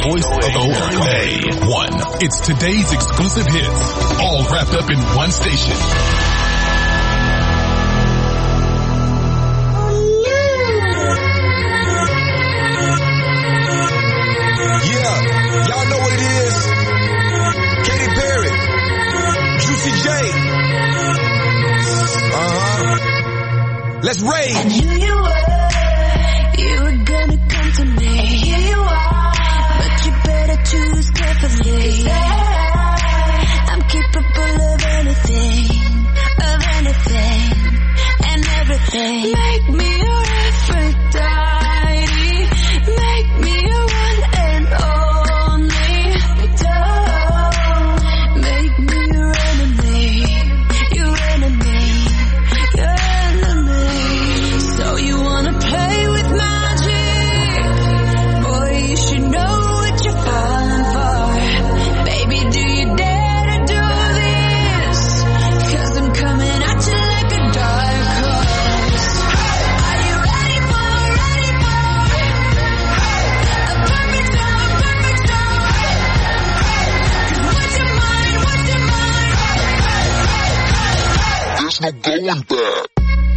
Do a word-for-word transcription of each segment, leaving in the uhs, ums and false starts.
voice of O A one. It's today's exclusive hits, all wrapped up in one station. Yeah, y'all know what it is. Katy Perry, Juicy J. Uh-huh. Let's rage. I knew you were, you were gonna come to me. And here you are, but you better choose carefully. I'm capable of anything, of anything, and everything. Make me your Aphrodite. Make me your one and only. Don't make me your enemy, your enemy, your enemy. So you wanna play with magic? Boy, you should know what you're falling for. Baby, do you dare to do this? 'Cause I'm coming at you like a dark horse. Are you ready for, ready for a perfect storm, perfect storm? 'Cause what's your mind, what's your mind? There's no going back.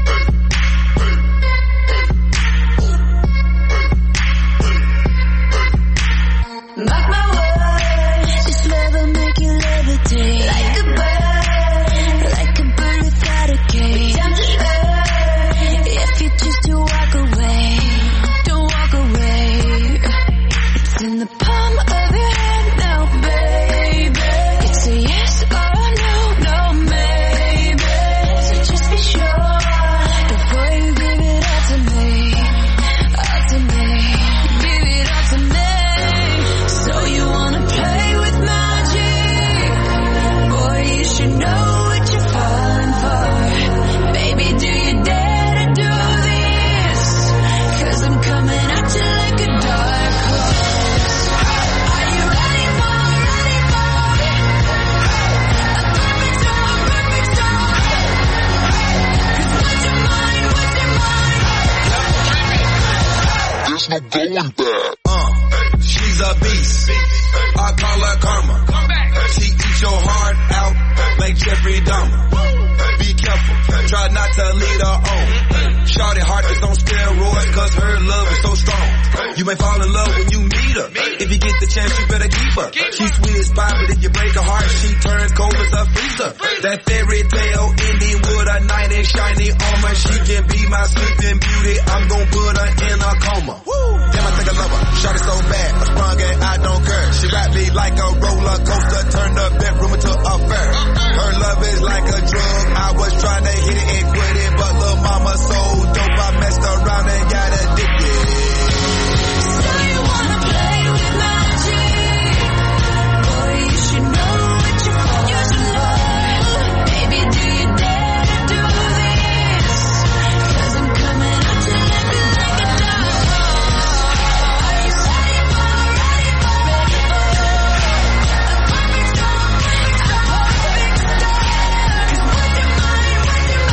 Mark my words, this love will make you levitate. Like a bird, like a bird without a cage. Down to earth, if you choose to walk away, don't walk away. It's in the palm of your hand now, baby. It's a yes or a no, no maybe. So just be sure before you give it all to me, all to me. Give it all to me. So you wanna play with magic? Boy, you should know what you're falling for. Baby, do you dare to do this? 'Cause I'm coming at you like a dark horse. Are you ready for, ready for a perfect storm, perfect storm? 'Cause what's your mind, what's your mind? There's no going back. Uh, she's a beast. I call her karma. She eats your heart out like Jeffrey Dahmer. Be careful, try not to lead her on. Shorty heart is on steroids 'cause her love is so strong. You may fall in love when you meet her. If you get the chance, you better keep her. She's sweet as pie, but if you break her heart, she turns cold as a freezer. That fairy tale ending with a knight in shiny armor. She can be my sleeping beauty. I'm gon' put her in a coma. Damn, I think I love her. Shorty so bad, I sprung and I don't care. She wrapped me like a roller coaster, turned the bedroom into a fair. Her love is like a drug. I was trying to hit it and quit it, but little mama so dope, I messed around and got addicted. So you wanna play with magic? Boy, you should know what you're falling for. Baby, do you dare to do this? 'Cause I'm coming at you like a, like a dark horse. Are you ready for, ready for, ready for a perfect storm, a perfect storm? 'Cause what's your mind, what's your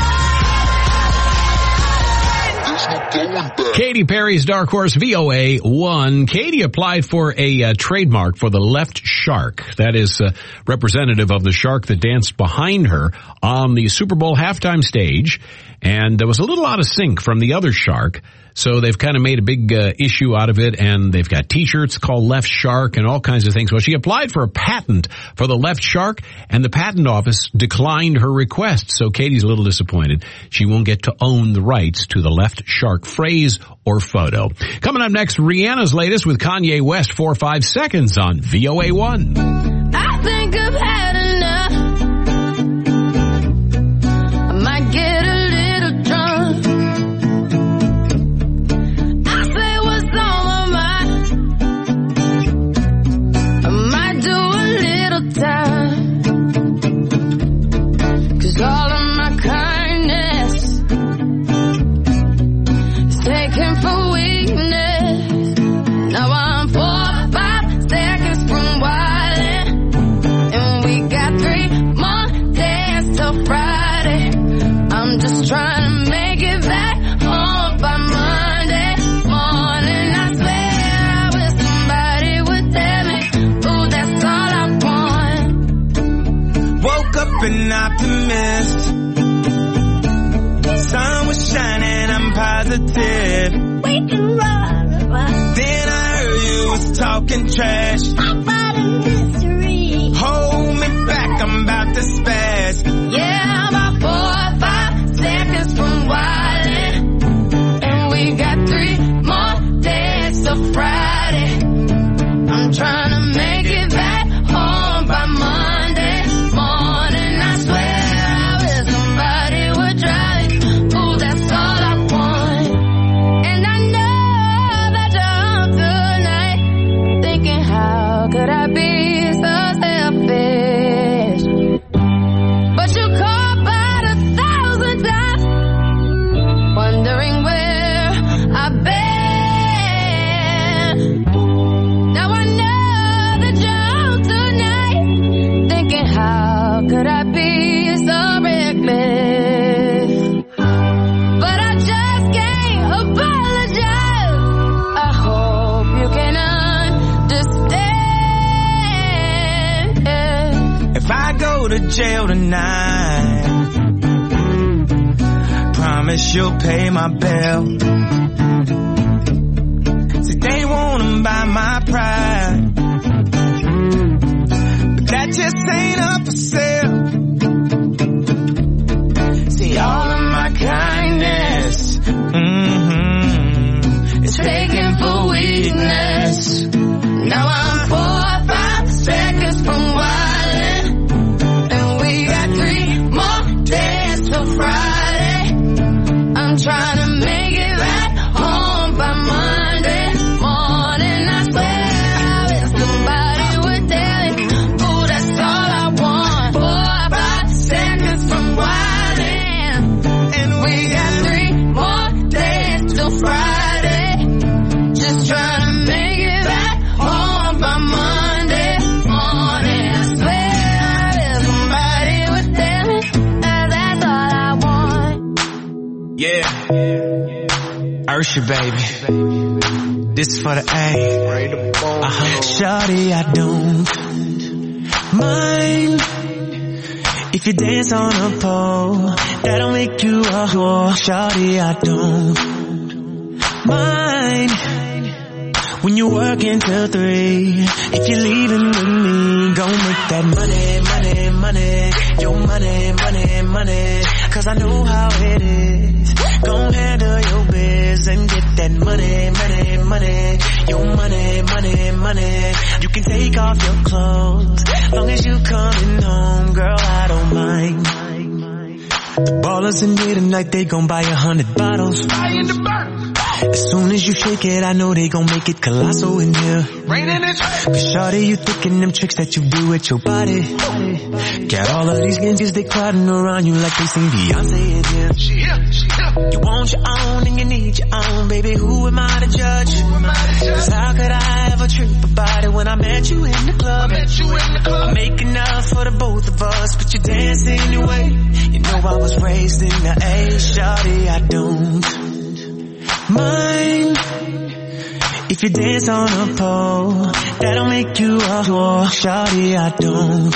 mind? There's no going back. Katy Perry's Dark Horse, V O A one. Katy applied for a uh, trademark for the left shark. That is uh, representative of the shark that danced behind her on the Super Bowl halftime stage. And there was a little out of sync from the other shark. So they've kind of made a big uh, issue out of it, and they've got T-shirts called Left Shark and all kinds of things. Well, she applied for a patent for the left shark, and the patent office declined her request. So Katy's a little disappointed. She won't get to own the rights to the left shark phrase or photo. Coming up next, Rihanna's latest with Kanye West, four five seconds on V O A one. I think I've had enough. I might get a little drunk. I say what's on my mind. I might do a little time. 'Cause all of my kindness is taken for weakness. Now I'm four, five seconds from wildin', and we got an optimist. Sun was shining, I'm positive. We can run. Then I heard you was talking trash. About a mystery. Hold me back, I'm about to spaz. Yeah, about four or five seconds from wildin'. And we got three more days till Friday. I'm trying to make it back home by Monday morning. I swear I wish somebody would drive it. Ooh, that's all I want. And I know that you're home tonight, thinking how could I be so selfish? But you called about a thousand times, wondering where I've been. Now I know that you're home tonight, thinking how could I be so reckless? But I just can't apologize. I hope you can understand. If I go to jail tonight, promise you'll pay my bill. See, they wanna buy my pride, but that just ain't up for sale. See, all of my kindness, mm-hmm, is taken for weakness. Now I'm four or five seconds from wildin', and we got three more days till Friday. I'm trying to make it back home by Monday morning. I swear I wish somebody would tell it. Ooh, that's all I want. Four or five seconds from wildin', and we got three more days till Friday. Just trying to make it back home by Monday morning. I swear I wish somebody would tell me that that's all I want. Yeah, Ursha, baby. This is for the A. Uh-huh. Shawty, I don't mind if you dance on a pole. That'll make you a whore. Shawty, I don't mind when you work until three. If you're leaving with me, gon' make that money, money, money. Your money, money, money. Cause I know how it is. Gon' handle your biz and get that money, money, money. Your money, money, money. You can take off your clothes, long as you coming home, girl, I don't mind. The ballers in here tonight, they gon' buy a hundred bottles. As soon as you shake it, I know they gon' make it colossal in here. Cause shawty, you thinking them tricks that you do with your body. Got all of these ninjas, they crowding around you like they seen Beyonce in here. You want your own and you need your own, baby, who am I to judge? Cause how could I ever trip about it when I met you in the club? I make enough for the both of us, but you dance anyway. You know I was raised in the A, shawty, I don't mind if you dance on a pole. That'll make you a whore. Shawty, I don't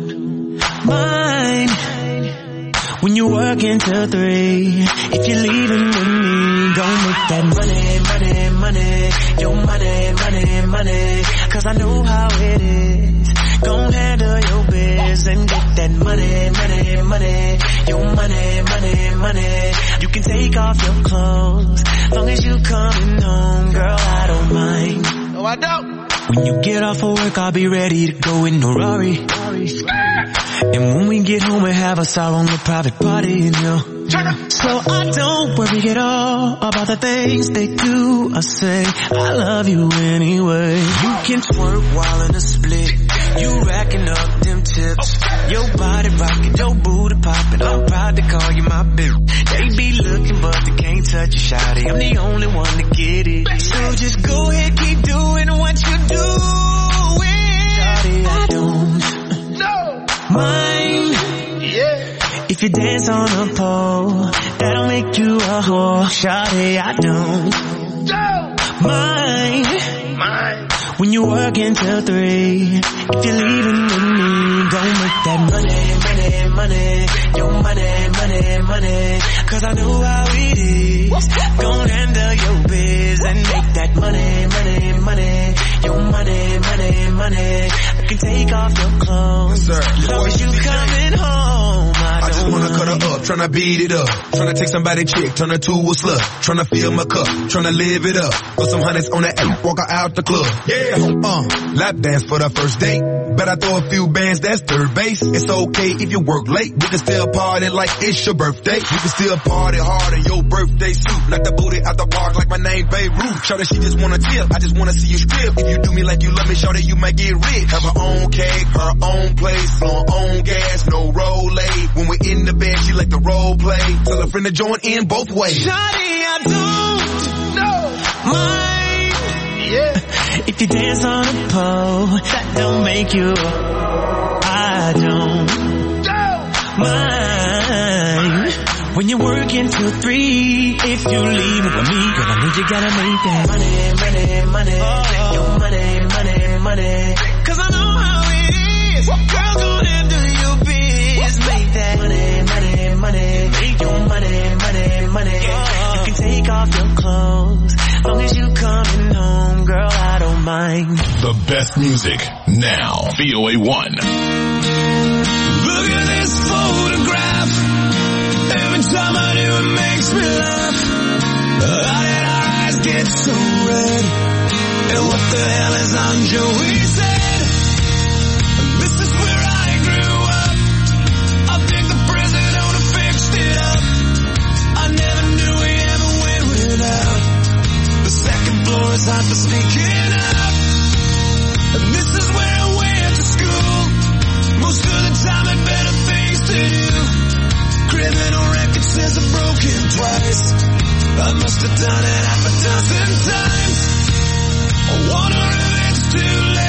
mind when you work until three. If you're leaving with me, gon' make that money, money, money. Your money, money, money. Cause I know how it is. Gon' handle your biz and get that money, money, money. Your money, money, money. You can take off your clothes, long as you coming home, girl, I don't mind. No, I don't. When you get off of work, I'll be ready to go in a Rari. And when we get home, we have us our own little private party, you know. So I don't worry at all about the things they do or say. I love you anyway. You can twerk while in a split. You racking up them tips. Your body rocking, your booty popping. I'm proud to call you my bitch. They be looking but they can't touch you, shawty. I'm the only one to get it. So just go ahead, keep doing what you doing. Shawty, I don't mind if you dance on a pole. That'll make you a whore. Shawty, I don't mind When you work until three, if you're leaving with me, go make that money, money, money. Your money, money, money. Cause I know how it is. Gon' handle your biz and make that money, money, money. Your money, money, money. I can take off your clothes. Yes, sir. As long as you coming home, I, I just don't wanna mind. cut her up, tryna beat it up. Tryna take somebody chick, turn her to a slut. Tryna fill my cup, tryna live it up. Put some hundreds on the app, walk her out the club. Yeah, uh, lap dance for the first date. Bet I throw a few bands, that's third base. It's okay if you work late. We can still party like it's your birthday. You can still party hard in your birthday suit. Knock the booty out the park like my name Beirut. Shout that she just wanna tip, I just wanna see you strip. If you do me like you love me, shout that you might get rich. Have her own cake, her own place, on own gas, no roll-ay. When we're in the bed, she like the role play. Tell her friend to join in both ways. Shawty, I don't know mind. Yeah. If you dance on a pole, that don't make you. I don't mind. When you're working till three, if you leave it with me, girl, I know you gotta make that money, money, money. Oh. Your money, money, money. Cause I know how it is. Girl, go handle your biz. Make that money, money, money. Make your money, money, money. Oh. You can take off your clothes. Long as you coming home, girl, I don't mind. The best music now. V O A one. Look at this photograph. Every time I do it makes me laugh. How did our eyes get so red? And what the hell is on Joey's head? This is where I grew up. I think the president have fixed it up. I never knew we ever went without. The second floor is hot for sneaking up. And this is where I went to school. Most of the time had better things to do. Criminal record says I'm broken twice. I must have done it half a dozen times. I wonder if it's too late.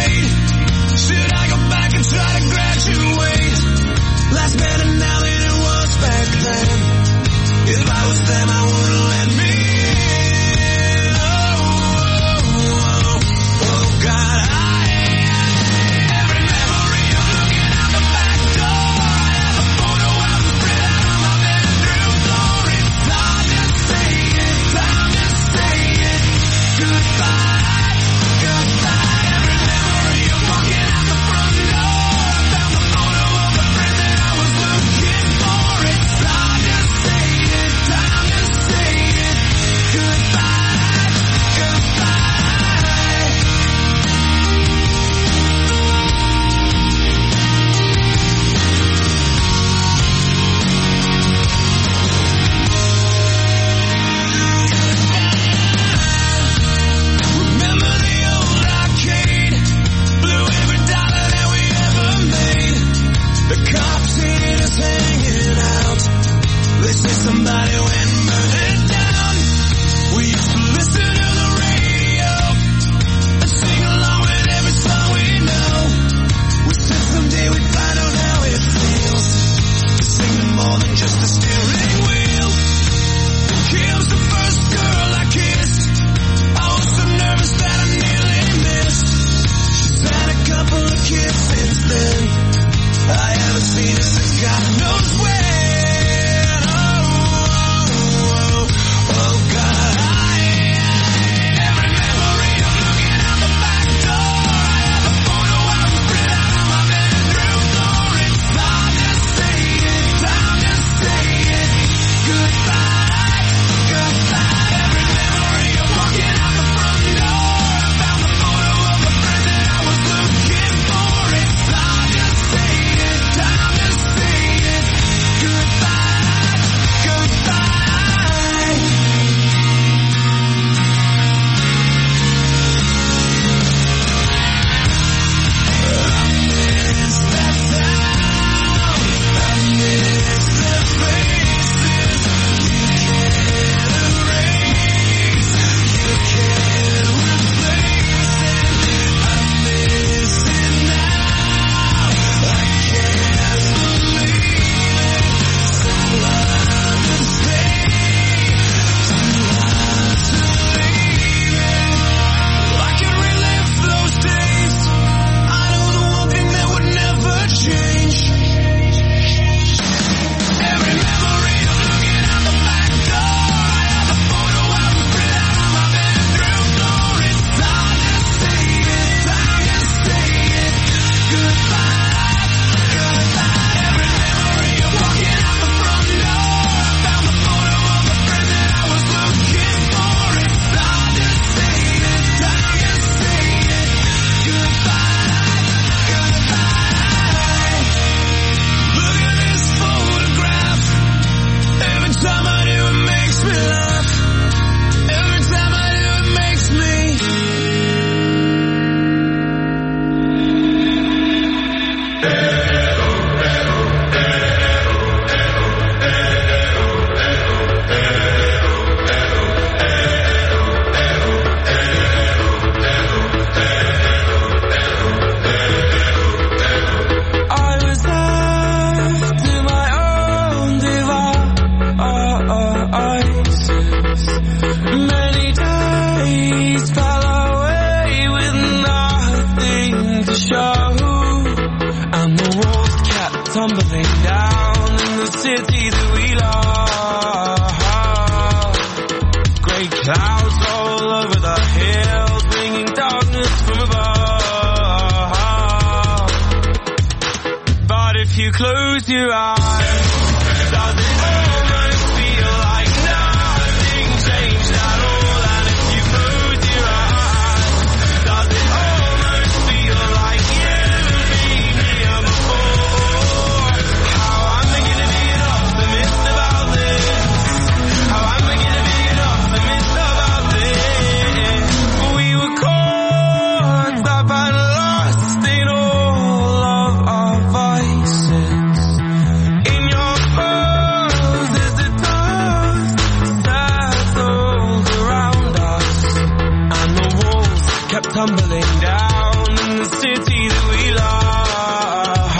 you close your eyes, does it almost feel like nothing changed at all? And if you close your eyes, does it almost feel like you've been here before? How I'm beginning to be an optimist about this. How I'm beginning to be an optimist about this. We were caught up and lost in all of our vices. In your pose as the dust settled around us, and the walls kept tumbling down in the city that we love.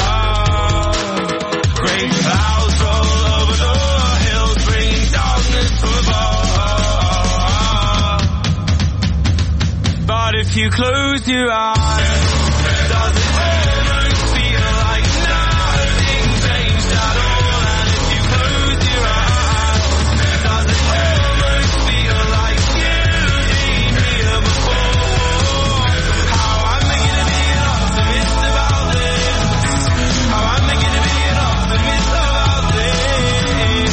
Great clouds roll over the hills, bringing darkness from above. But if you close your eyes, does it almost feel like nothing changed at all? And if you close your eyes, does it almost feel like you've been here before? How I'm beginning to be an optimist about this. How I'm beginning to be an optimist about this.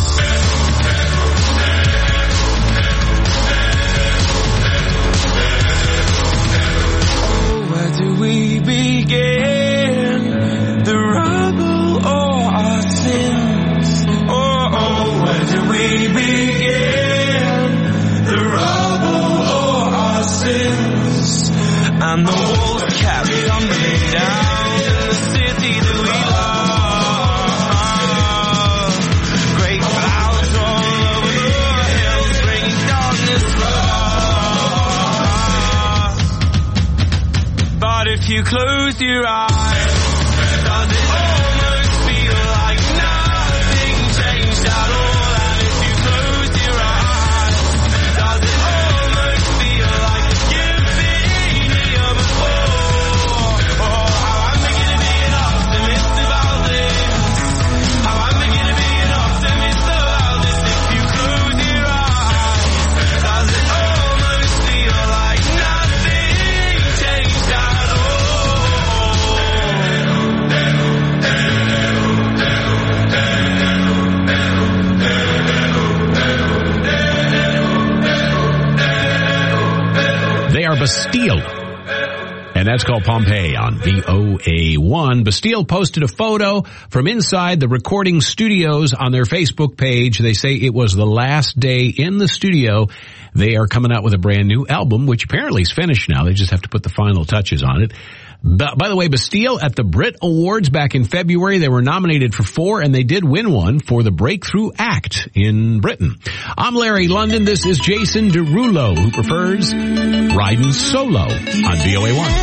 Oh, where do we begin? The rubble or our sins? Oh, oh, where do we begin? The rubble or our sins? And the walls kept tumbling down in the city that we love. Great clouds roll over the hills, bringing darkness from above. But if you close your eyes, does it almost feel like nothing changed at all? And if you close your eyes, does it almost feel like you've been here before? Oh, how I'm beginning to be an optimist about this. How I'm beginning to be an optimist about this. If you close your eyes, does it almost feel like nothing changed at all? They are Bastille. And that's called Pompeii on V O A one. Bastille posted a photo from inside the recording studios on their Facebook page. They say it was the last day in the studio. They are coming out with a brand new album, which apparently is finished now. They just have to put the final touches on it. But, by the way, Bastille at the Brit Awards back in February, they were nominated for four, and they did win one for the Breakthrough Act in Britain. I'm Larry London. This is Jason Derulo, who prefers riding solo on V O A one.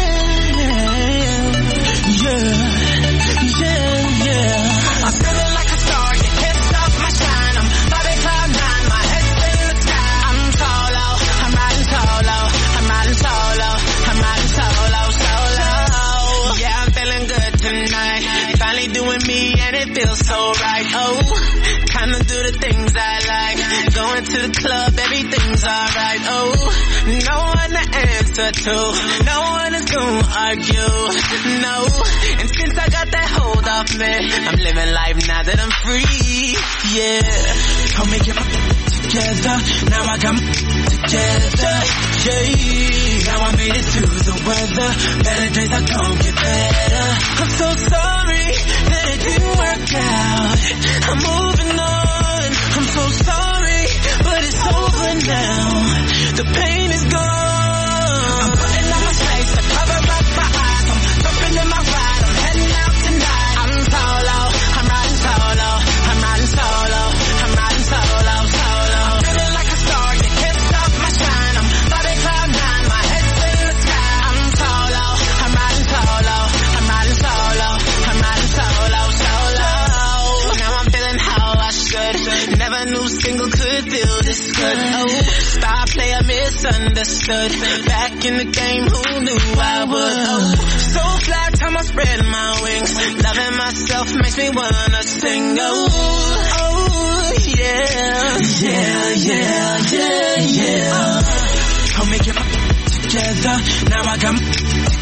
Yeah, yeah, yeah. I'm feeling like a star. You can't stop my shine. I'm flying cloud nine. My head's in the sky. I'm solo. I'm riding solo. I'm riding solo. I'm riding solo, solo. Yeah, I'm feeling good tonight. Finally doing me and it feels so right. Oh, kinda do the things I like. Going to the club, everything's alright. Oh, no one to answer to. No one is gonna argue. No, and since I got that hold off me, I'm living life now that I'm free. Yeah, told me get my together. Now I got my together. Yeah, now I made it through the weather. Better days are gonna get better. I'm so sorry that it didn't work out. I'm moving on. I'm so sorry, but it's over now. The pain is gone. I'm putting on my face to cover up my eyes. I'm jumping in my ride. I'm heading out tonight. I'm solo. I'm riding solo. I'm riding solo. I'm riding solo, solo. I'm feeling like a star. You can't stop my shine. I'm flying cloud nine. My head's in the sky. I'm solo. I'm riding solo. I'm riding solo. I'm riding solo, solo. Now I'm feeling how I should. Never knew single could feel this good. Oh, star player misunderstood. Back in the game, who knew I would? Oh, so fly, time I spread my wings. Loving myself makes me wanna sing. Oh, oh, yeah. Yeah, yeah, yeah, yeah. Told me get my together. Now I got my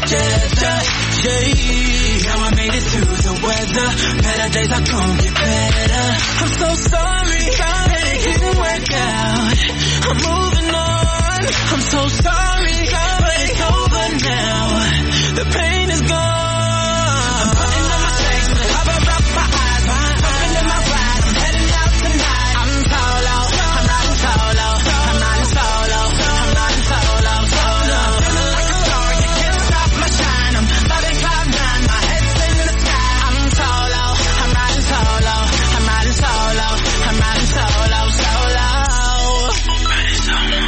together. Yeah, now I made it through the weather. Better days are gonna get better. I'm so sorry, sorry, it didn't work out. I'm moving on. I'm so sorry, but it's over now. The pain is gone. I'm putting on my shades to cover up my eyes. I'm jumping in my ride. I'm heading out tonight. I'm solo. I'm riding solo. I'm riding solo. I'm riding solo. Solo. Feeling like a star. You can't stop my shine. I'm loving cloud nine. My head's in the sky. I'm solo. I'm riding solo. I'm riding solo. I'm riding solo. Solo. Riding solo.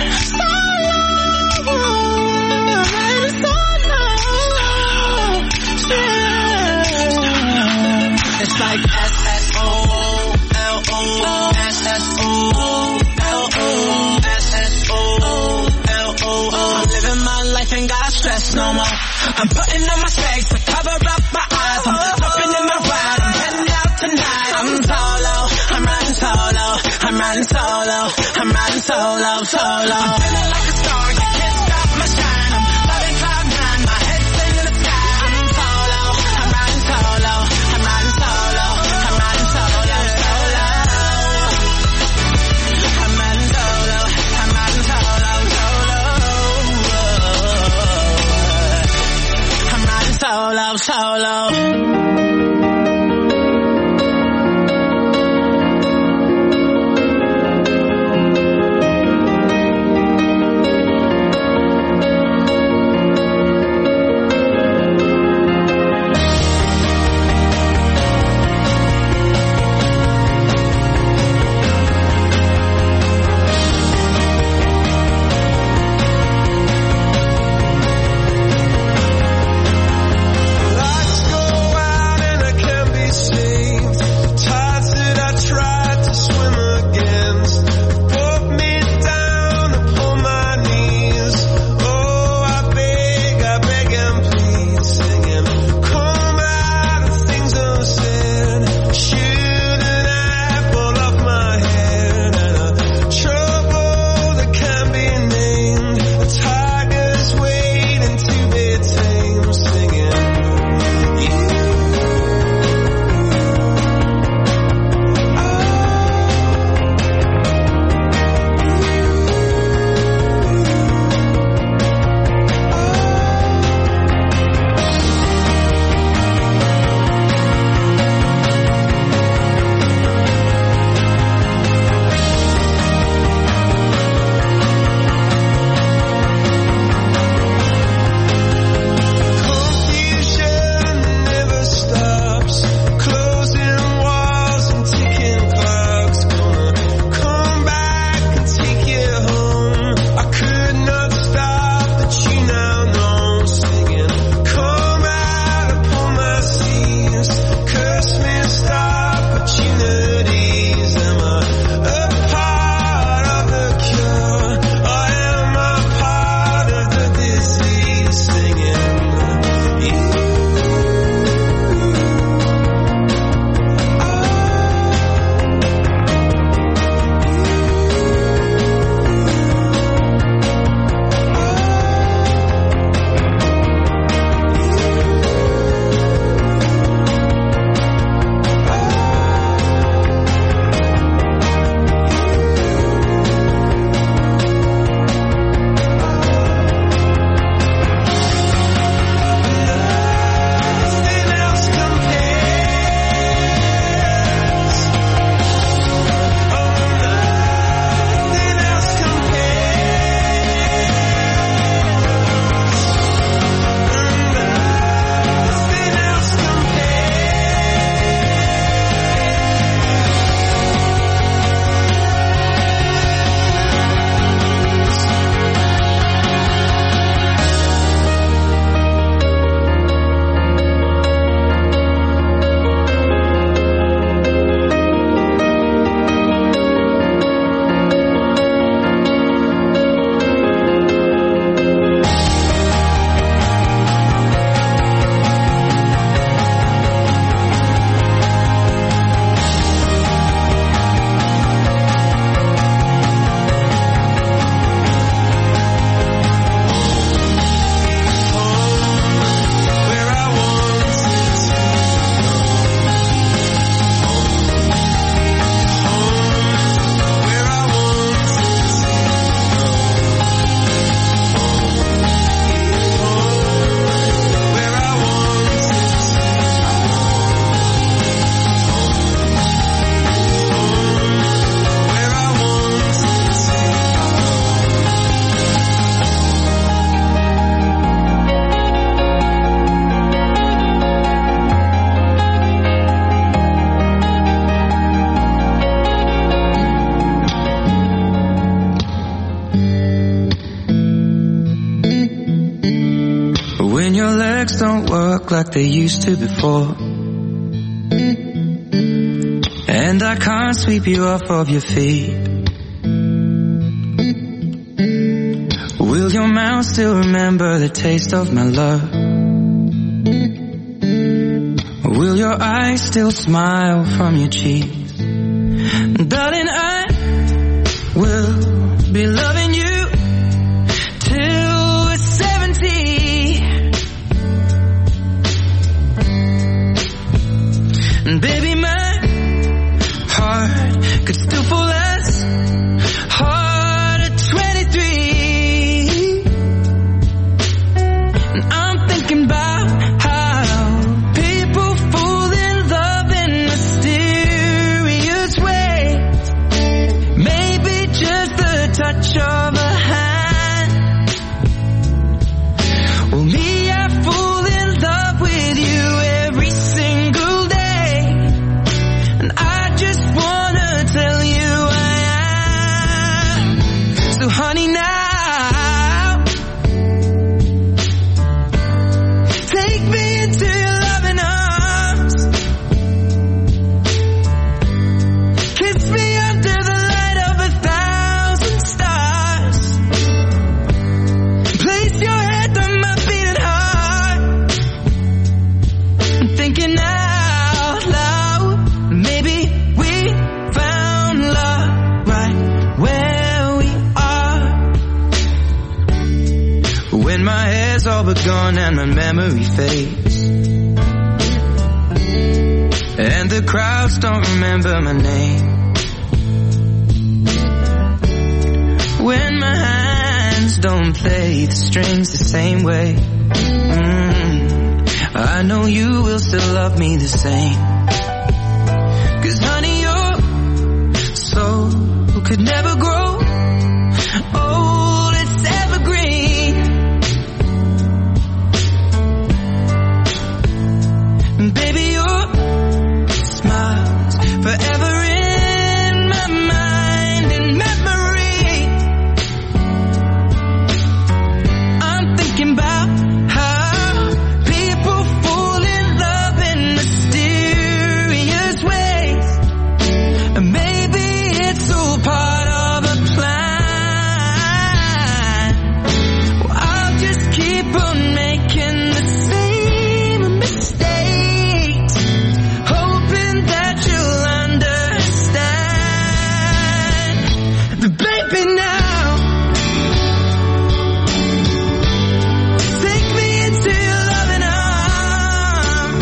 It's like S S O L O S S O L O S S O L O. I'm living my life, ain't got stress no more. I'm putting on my shades to cover up my eyes. I'm jumping in my ride. I'm heading out tonight. I'm solo. I'm riding solo. I'm riding solo. I'm riding solo. Solo. I'm feeling like a star. You can't stop my shine. I'm loving cloud nine. My head's in the sky. I'm solo. I'm riding solo. I'm riding solo. I'm riding solo. Solo. I'm riding solo. I'm riding solo. Solo. I'm riding solo. Solo. Lights go When your legs don't work like they used to before, and I can't sweep you off of your feet, will your mouth still remember the taste of my love? Will your eyes still smile from your cheeks? Darling, I will be loving you till we're seventy. And baby, my heart could still fall as hard at twenty-three. And I'm thinking about how people fall in love in mysterious ways. Maybe just the touch of a hand. Well, me, I fall in love with you every single day. And I just wanna tell you I am. So honey, now take me into your loving arms. Kiss me under the light of a thousand stars. Place your head on my beating heart. I'm thinking out loud, maybe we found love right where we are. When my hair's all but gone and my memory fades, and the crowds don't remember my name, when my hands don't play the strings the same way, mm, I know you will still love me the same. Cause honey, your soul could never grow old, it's evergreen. And baby, your smile's forever in my mind and memory. I'm thinking about how people fall in love in mysterious ways. And maybe it's all part of a plan. Well, I'll just keep on making the same mistakes, hoping that you'll understand. But baby, now take me into your loving arms.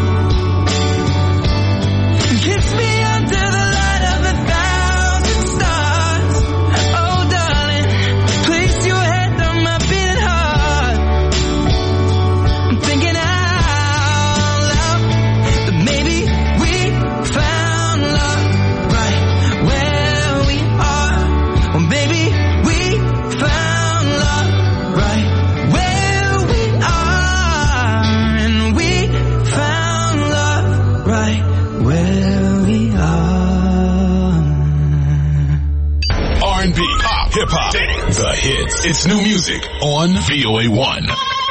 Kiss me under the light of a thousand stars. Oh darling, place your head on my beating heart. I'm thinking out loud that maybe we found love right where we are. Or maybe we found love right where we are. And we found love right where we are. R and B, pop, hip hop, the hits. It's new music on V O A one.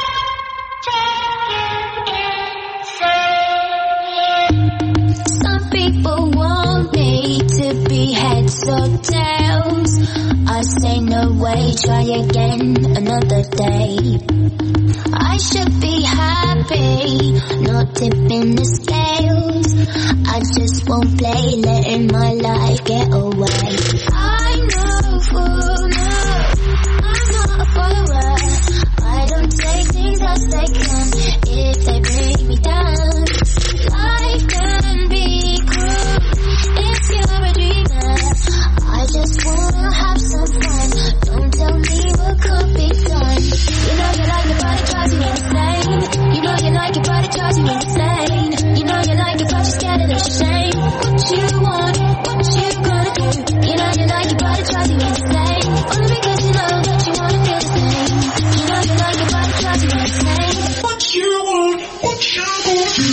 Some people want me to be heads or tails. I say no way, try again another day. I should be happy, not tipping the scales. I just won't play, letting my life get away. I know for now, I'm not a follower. I don't take things as they come if they bring me down. Life can be cruel if you're a dreamer. I just wanna have some fun. Don't tell me what could be done. You know you like it, but it drives me insane. You know you like it, but it drives me insane. You know you like it, but you're scared of the shame. What you want, what you gonna do? You know you like it, but it drives me insane. Only because you know that you wanna feel the same. You know you like it, but it drives me insane. What you want, what you gonna do?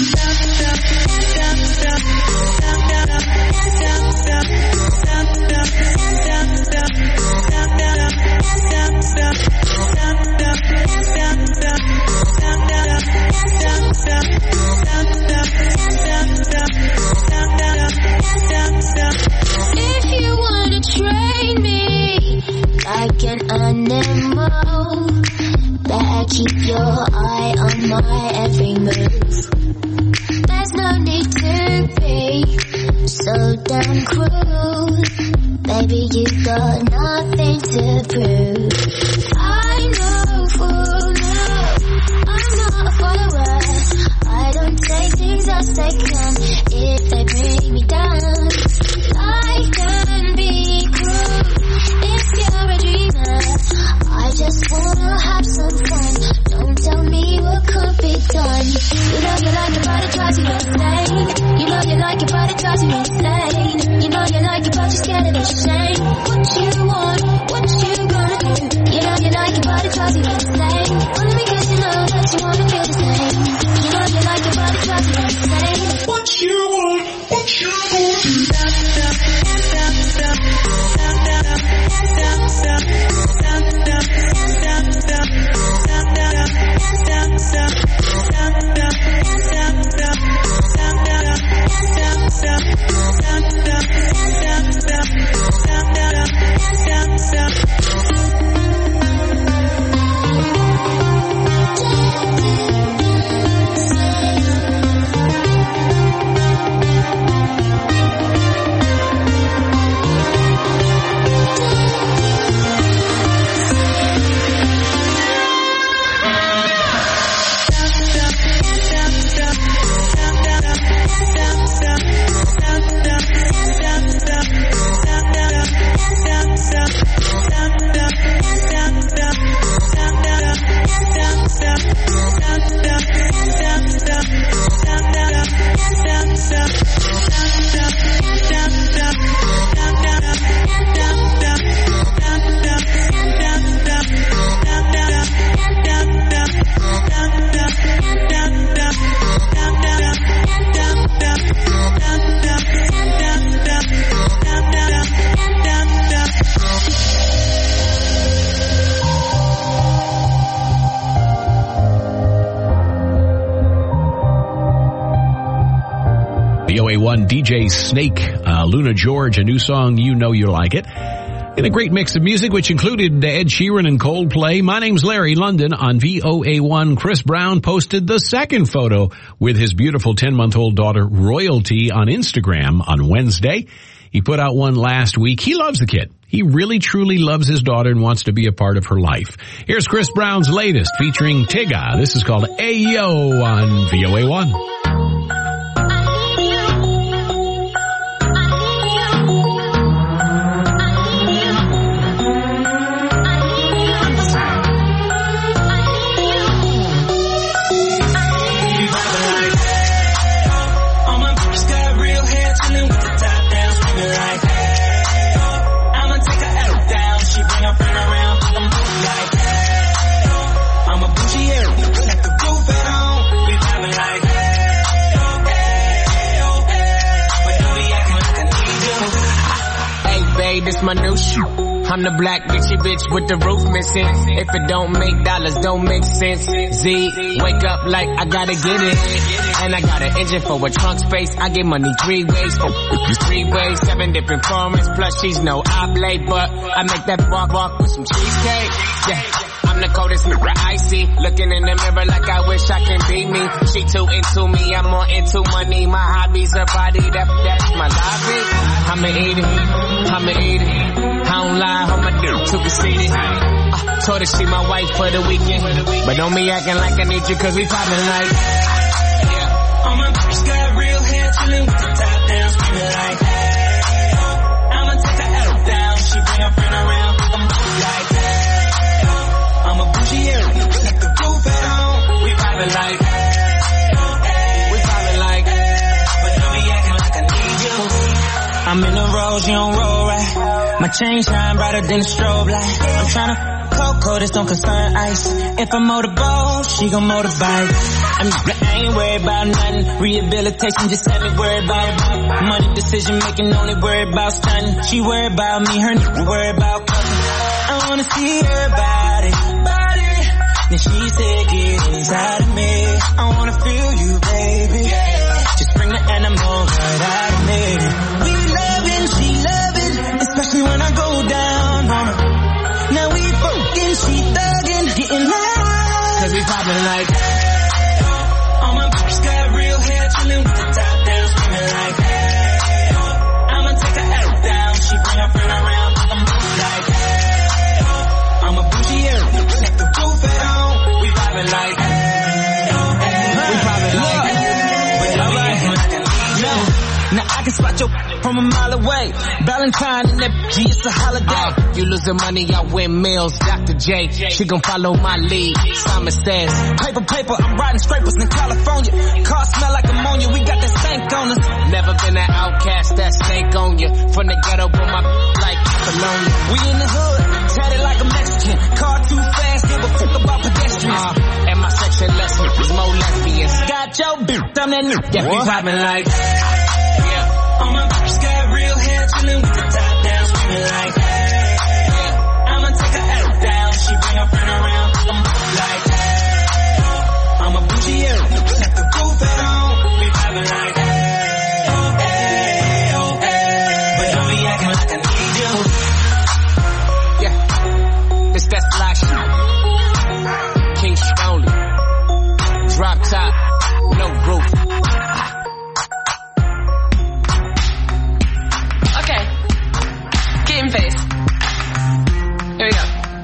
my every move. There's no need to be so damn cruel. Baby, you got nothing to prove. I'm no fool, no, I'm not a follower. I don't take things as they come if they bring me down. Life can be cruel if you're a dreamer. I just wanna have some fun. Don't tell me what could be done. You know you like it, but it drives you insane. You know you like it, but it drives you insane. You know you like it, but you're scared of the shame. What you want, what you gonna do? You know you like it, but it drives you insane. Only because you know that you wanna feel the same. You know you like it, but it drives you insane. What you want, what you gonna do? Stop, stop, stop, stop, stop, stop, stop, stop, stop, stop, stop, stop, stop, stop, D J Snake, uh, Luna George, a new song, You Know You Like It. In a great mix of music, which included Ed Sheeran and Coldplay. My name's Larry London. On V O A one, Chris Brown posted the second photo with his beautiful ten-month-old daughter, Royalty, on Instagram on Wednesday. He put out one last week. He loves the kid. He really, truly loves his daughter and wants to be a part of her life. Here's Chris Brown's latest, featuring Tyga. This is called Ayo on V O A one. This my new shoe. I'm the black bitchy bitch with the roof missing. If it don't make dollars, don't make sense. Z, wake up like I gotta get it. And I got an engine for a trunk space. I get money three ways, three ways, seven different formats. Plus she's no oblate, but I make that walk walk with some cheesecake. Yeah. I'm the coldest nigga I see. Looking in the mirror like I wish I can be me. She too into me, I'm more into money. My hobbies are body, that, that's my lobby. I'ma eat it, I'ma eat it. I don't lie, I'ma do too conceited. Uh, told her she my wife for the weekend. But don't be acting like I need you cause we poppin' like. Yeah. All my bitches got real hair, chillin' with the top down, screamin' like. I'ma take her L down, she bring her friend around, I'm like. I'm a bougie area, like the roof at home. We poppin' like, we poppin' like, but don't be acting like I need you. I'm in the Rolls, you don't roll right. My chain shine brighter than a strobe light. I'm tryna cocoa, this don't concern ice. If I motorboat, she gon' motorbike. I'm, I ain't worried about nothing. Rehabilitation, just have me worried about money decision making, only worried about stunning. She worried about me, her nigga worried about cutting. I wanna see her body, body. Then she said, get inside of me. I wanna feel you, baby. Just bring the animal right out of me. We loving, she loving, especially when I go down on her. Now we fucking, she thugging, getting loud. Cause we poppin' like, I can spot your from a mile away. Valentine and that G, it's a holiday. Uh, you losing money, I win meals. Doctor J, she gon' follow my lead. Simon says, paper, paper, I'm riding scrapers in California. Car smell like ammonia, we got that stank on us. Never been an outcast, that stank on you. From the ghetto, but my like Colonia. We in the hood, tatted like a Mexican. Car too fast, give a fuck about pedestrians. Uh, and my section lesson is more lesbians. Got your bitch, I'm that nigga. Yeah, we poppin' like, yeah. All my bitches got real hair, chillin' with the top down, screamin' like, yeah. I'ma take her out down, she bring her friend around, I'm like, yeah. I'm a bougie, yeah. Set the roof at home, we poppin' like, oh, hey, oh, hey. But don't be acting like I need you. Yeah, it's that fly shit. King Stroley. Drop top, no roof. Okay. Game face. Here we go.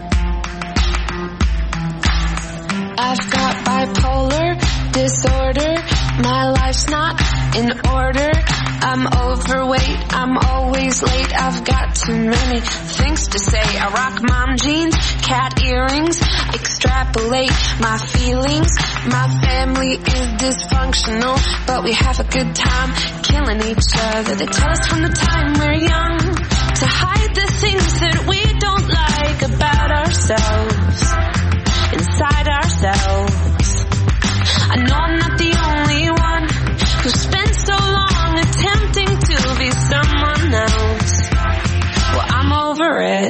I've got bipolar disorder. My life's not in order. I'm overweight, I'm always late. I've got too many things to say. I rock mom jeans, cat earrings, extrapolate my feelings. My family is dysfunctional, but we have a good time killing each other. They tell us from the time we're young to hide the things that we don't like about ourselves, inside ourselves. I know I'm not the only one who spent so long attempting to be someone else. Well, I'm over it.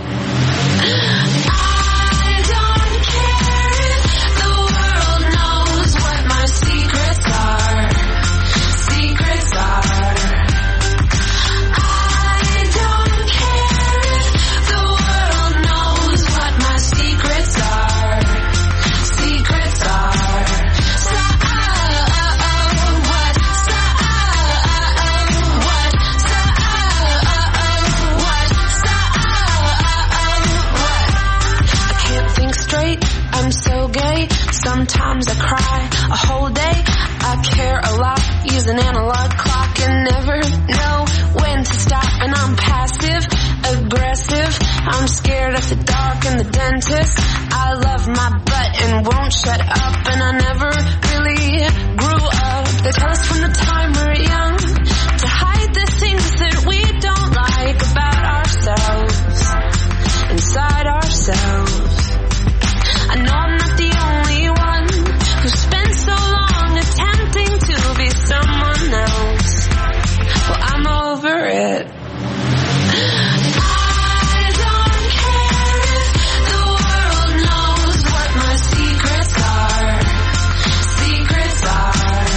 I don't care if the world knows what my secrets are. Secrets are. I don't care if the world knows what my secrets are. Secrets are. So, oh, what? So, what? So, what? So, what? I can't think straight. I'm so gay. Sometimes I cry a whole day. I care a lot. Use an analog clock and never know when to stop. And I'm passive, aggressive. I'm scared of the dark and the dentist. I love my butt and won't shut up. And I never really grew up. They tell us from the time we're young to hide the things that we don't like about ourselves, inside ourselves. I know I'm not the only one who spent so long attempting to be someone else. Well, I'm over it. I don't care if the world knows what my secrets are. Secrets are.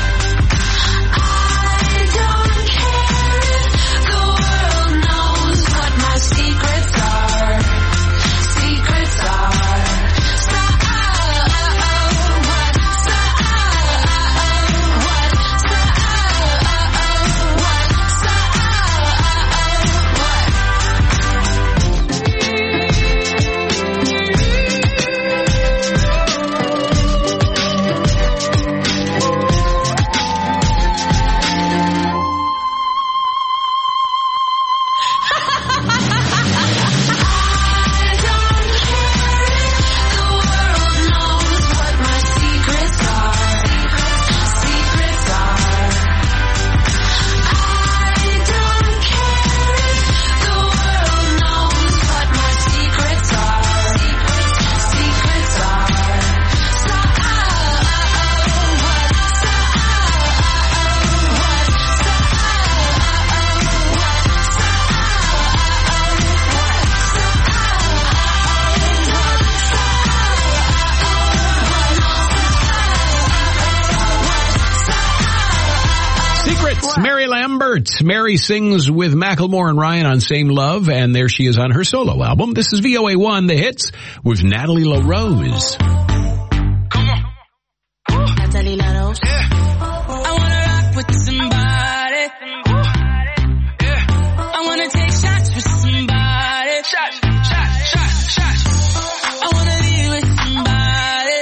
I don't care if the world knows what my secrets are. Secrets are. So, what? So, what? So, what? So, what? I don't care if the world knows what my secrets are. Secrets are. I don't care if the world knows what my secrets are. Secrets are. So, what? So, what? Secrets, Mary Lambert. Mary sings with Macklemore and Ryan on Same Love, and there she is on her solo album. This is V O A one, The Hits, with Natalie LaRose. Natalie LaRose. I wanna rock with somebody. I wanna take shots with somebody. Shots, shots, shots, shots. I wanna leave with somebody.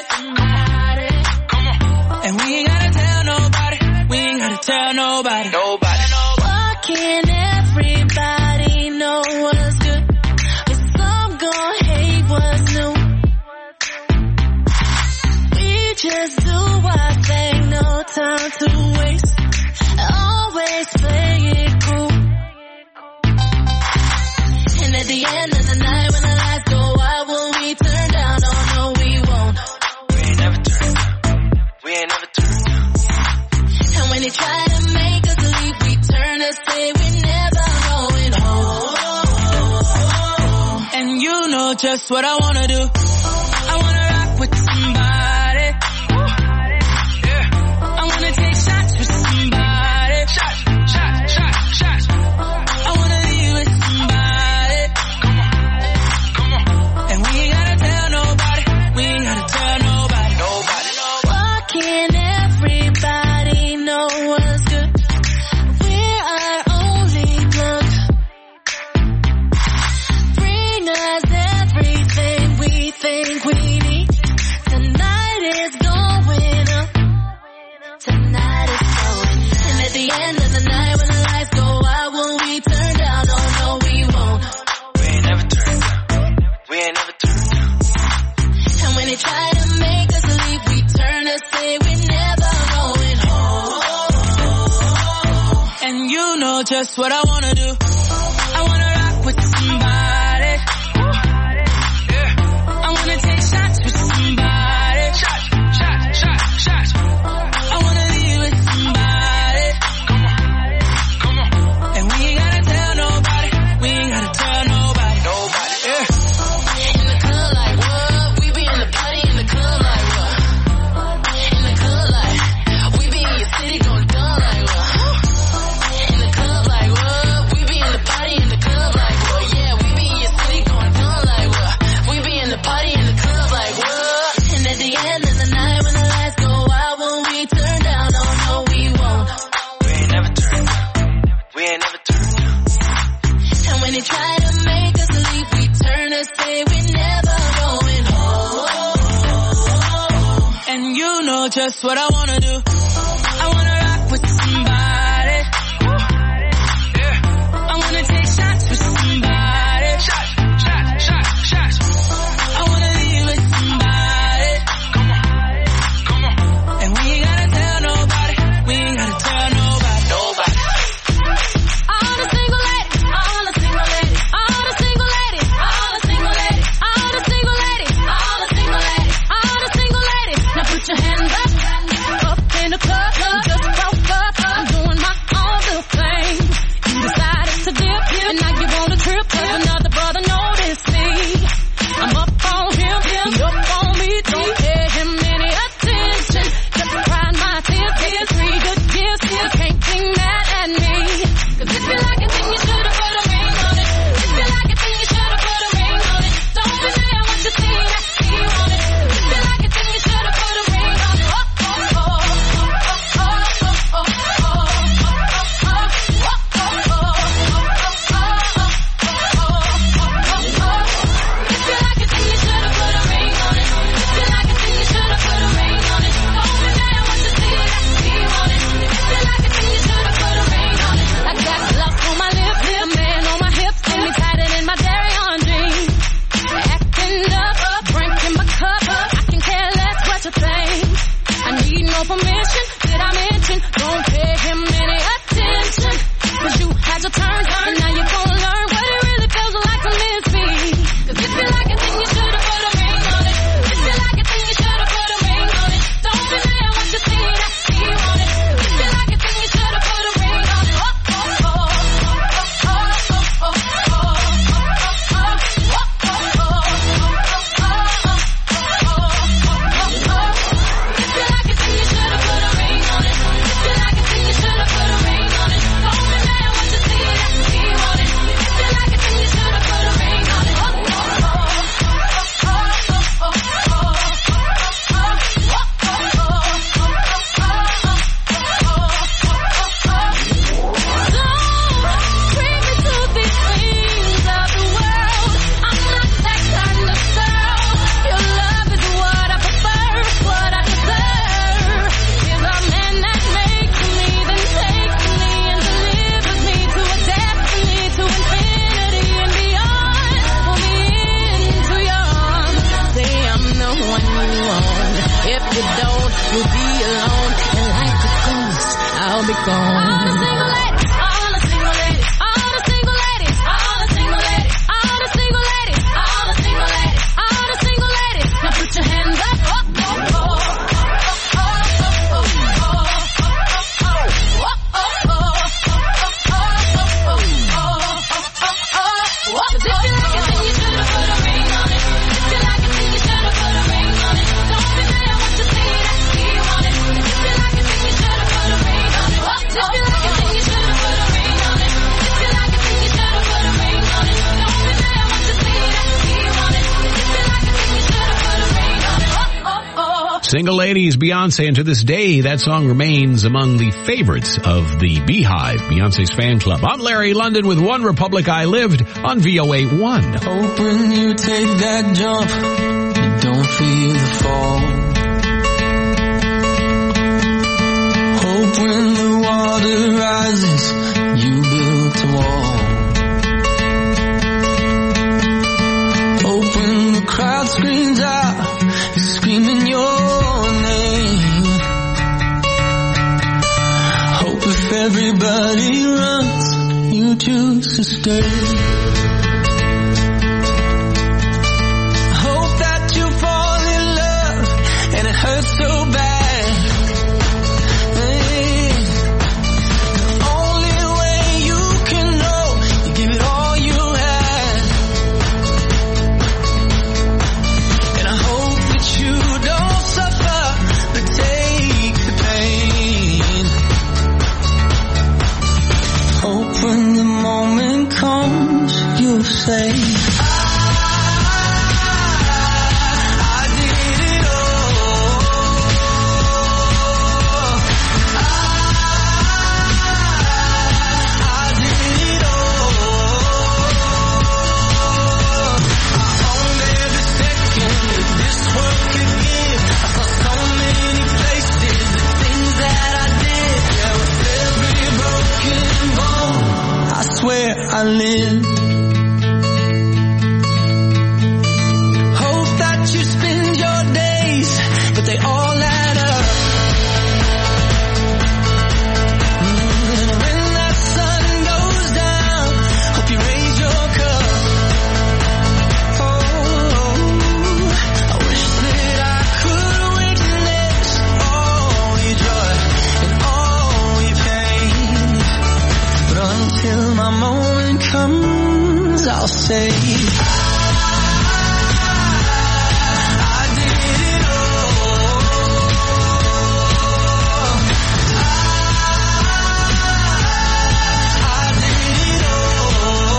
And we ain't gotta tell nobody. We ain't gotta tell nobody. Nobody. just what I wanna do. I wanna rock with somebody. Yeah. I wanna take shots with somebody. Shots, shots, shots, shots. I wanna leave with somebody. Come on, come on. And we ain't gotta tell nobody. We ain't gotta tell nobody. Nobody, nobody. Why can't everybody know what's good? We're our only plug. Bring us everything we think we need. Tonight is going up. Tonight is going up. And at the end of the night when the lights go out, will we turn down? Oh no, we won't. We ain't never turned down. We ain't never turned down. And when they try to make us leave, we turn and say we're never going home. And you know just what I wanna do. I wanna rock with somebody. Yeah. I wanna take shots with somebody. Shots, shots, shots, shots. I wanna leave with somebody. Come on, come on. And we ain't gotta tell nobody. We ain't gotta tell nobody. Nobody. Yeah. In the club like what? We be in the party in the club like what? In the club like we be in your city going dumb like what? In the club like what? We be in the party in the club like what? Yeah, we be in your city going dumb like what? We be in the party in the club like what? And at the end of the night when the lights go out, will we turn down? Oh no, we won't. We ain't never turned down. We ain't never turned down. And when they try to make us leave, we turn and say we're never going home. And you know just what I wanna do. I wanna rock with somebody. Yeah. I wanna take shots with somebody. Shots, shots, shots, shots. I wanna leave with somebody. Come on, come on. And we ain't gotta tell nobody. We ain't gotta tell nobody. Nobody. All the single ladies, all the single ladies, all the single ladies, all the single ladies, all the single ladies, all the single ladies, all the single ladies. Now put your hands up, up in the club, just broke up. I'm doing my own little thing. You decided to dip, and now you want a trip, 'cause another brother noticed me. I'm up on him, he up on me, don't pay him any attention. Just crying my tears, getting three good years, still can't be mad at me. 'Cause if you like it, then you should've put a ring on it. If you like it, then you should've put a ring on it. Don't be there what you see, I see you on it. If you like it, then you should've put a ring on it. Oh, oh, oh, oh, oh, oh, oh, oh, If you like it, then you should've put a ring on it. If you like it, then you should've put a ring on it. Don't be there what you see, I see you on it. If you like it, then you should've put a ring on it. I got love on my lips, a man on my hips, and me tighter than my dairy on jeans. Acting up, drinking my cup, I can care less what you think. I need no permission, did I mention? Don't pay him any attention. 'Cause you had your turn, and now you're gonna learn what it really feels like to miss me. 'Cause if you like it, then you should've put a ring on it. If you like it, then you should've put a ring on it. Don't be there what you see, I see you on it. If you like it, then you should've put a ring on it. Oh, oh, oh, oh, oh, oh, oh, If you like it, then you should've put a ring on it. If you like it, then you should've put a ring on it. Don't be there what you see, I see you on it. If you like it, then you should've put a ring on it. Oh, oh, oh, oh, oh, oh, Don't bring me to these things of the world. I'm not that kind of girl. Your love is what I prefer, what I deserve. Is a man that makes me, then takes me and delivers me to a destiny, to infinity and beyond. Pull me into your arms. Say I'm the one you want. If you don't, you'll be alone. And like a ghost, I'll be gone. All the single ladies, all the single ladies, all the single ladies, all the single ladies, all the single ladies, all the single ladies, all the single ladies. Now put your hands up. Oh, oh, oh, oh, oh, oh, oh, oh, oh, oh, oh, oh, oh, oh, oh. 'Cause if you like it, then you should've put a ring on it. Single Ladies, Beyonce, and to this day, that song remains among the favorites of the Beehive, Beyonce's fan club. I'm Larry London with One Republic I Lived on V O A one. Hope when you take that jump, you don't feel the fall. Hope when the water rises, you build a wall. Hope when the crowd screams out, you're screaming your name. Hope if everybody runs, you choose to stay. Hope that you fall in love and it hurts so bad. When the moment comes, you'll say, I, I did it all. I, I did it all. I owned every second that this world could give. I saw so many places, the things that I did. Yeah, with every broken bone, I swear I lived. Hope that you spend your days, but they all add up. And when that sun goes down, hope you raise your cup. Oh, I wish that I could witness all your joy and all your pain. But until my moment comes, I'll say, I, I did it all. I, I did it all.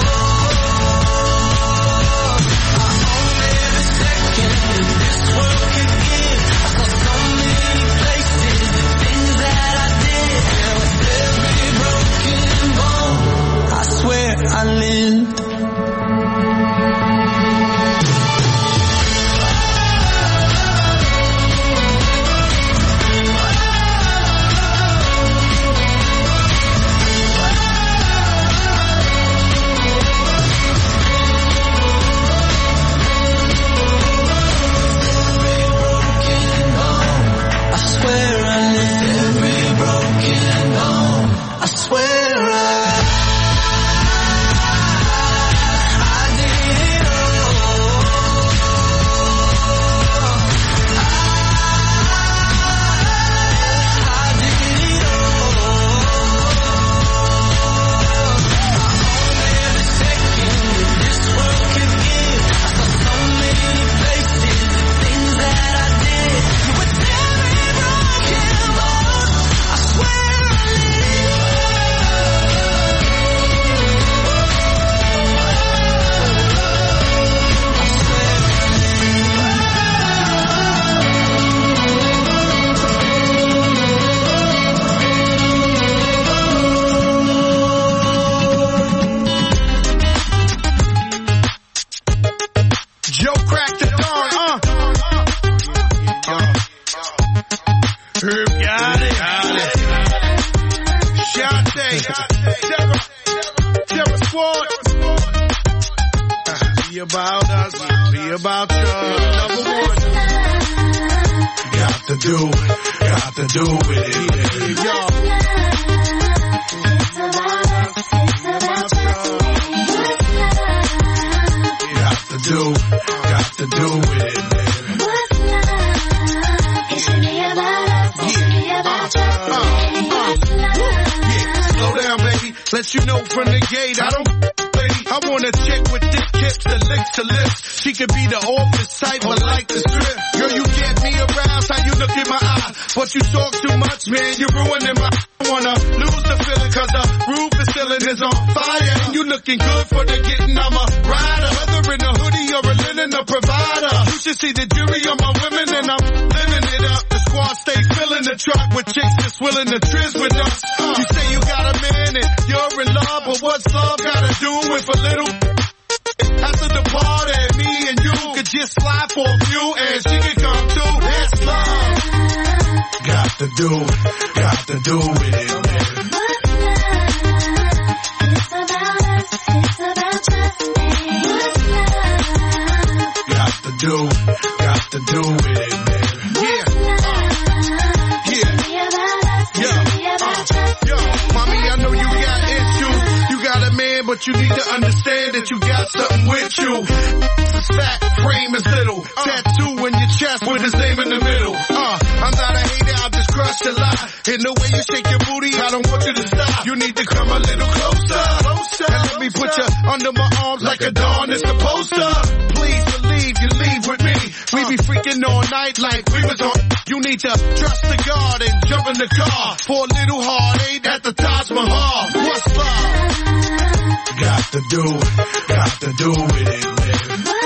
I owned every second that this world could give. I saw so many places, the things that I did. Yeah, with every broken bone, I swear I lived. I swear I lived. Every broken bone, I swear I about us, be about you. Number one, got to do, got to do with it. Y'all. It's about us, it's about you. Got to do, got to do with it, baby. What's love? It should be about us, it should be about you. Uh, uh, yeah, slow down, baby. Let you know from the gate, I don't. I want a chick with thick hips and lips to lips. She could be the office type, but like the strip. Girl, you get me aroused, how you look in my eye. But you talk too much, man, you're ruining my... I wanna lose the feeling, cause the roof is ceiling is on fire. And you looking good for the getting, I'm a rider. Whether in a hoodie or a linen, a provider. You should see the jury on my women, and I'm living it up. truck with chicks that's willing to trizz with us. You say you got a man and you're in love, but what's love gotta do with a little? After the party, me and you could just slide for a few and she could come too. That's love. Got to do, got to do with it, man. What's love? It's about us, it's about just me. What's love? Got to do, got to do with it, man. Yeah. Yo, mommy, I know you got issues. You got a man, but you need to understand that you got something with you. It's fat, frame is little. Uh, Tattoo in your chest with his name in the middle. Uh, I'm not a hater, I'll just crush a lie. In the way you shake your booty, I don't want you to stop. You need to come a little closer. closer and let me put you under my arms like a dawn is supposed to. Please believe you leave with me. We be freaking all night like we was on. You need to trust the God and jump in the car for a little heartache at the Taj Mahal. What's love? Got to do, got to do with it, man.